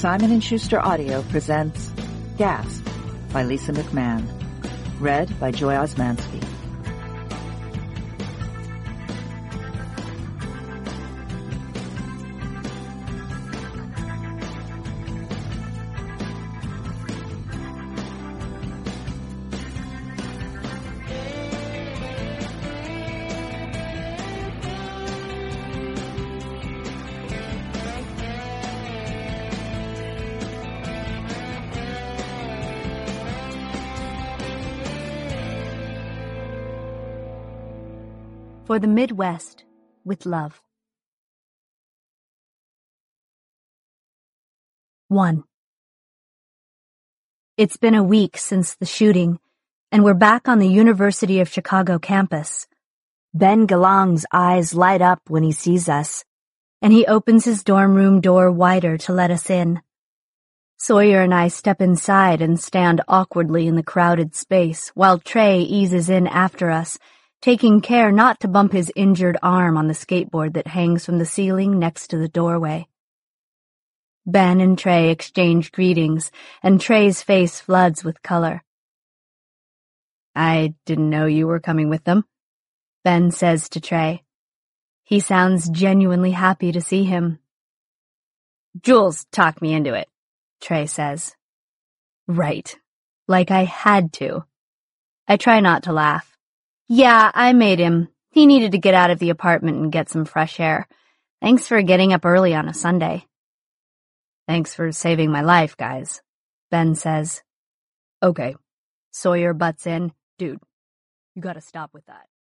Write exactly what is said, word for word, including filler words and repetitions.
Simon and Schuster Audio presents Gasp by Lisa McMahon. Read by Joy Osmansky. For the Midwest, with love. One. It's been a week since the shooting, and we're back on the University of Chicago campus. Ben Galang's eyes light up when he sees us, and he opens his dorm room door wider to let us in. Sawyer and I step inside and stand awkwardly in the crowded space while Trey eases in after us, taking care not to bump his injured arm on the skateboard that hangs from the ceiling next to the doorway. Ben and Trey exchange greetings, and Trey's face floods with color. "I didn't know you were coming with them," Ben says to Trey. He sounds genuinely happy to see him. "Jules talked me into it," Trey says. Right. Like I had to. I try not to laugh. Yeah, I made him. He needed to get out of the apartment and get some fresh air. Thanks for getting up early on a Sunday. Thanks for saving my life, guys, Ben says. Okay. Sawyer butts in. Dude, you gotta stop with that.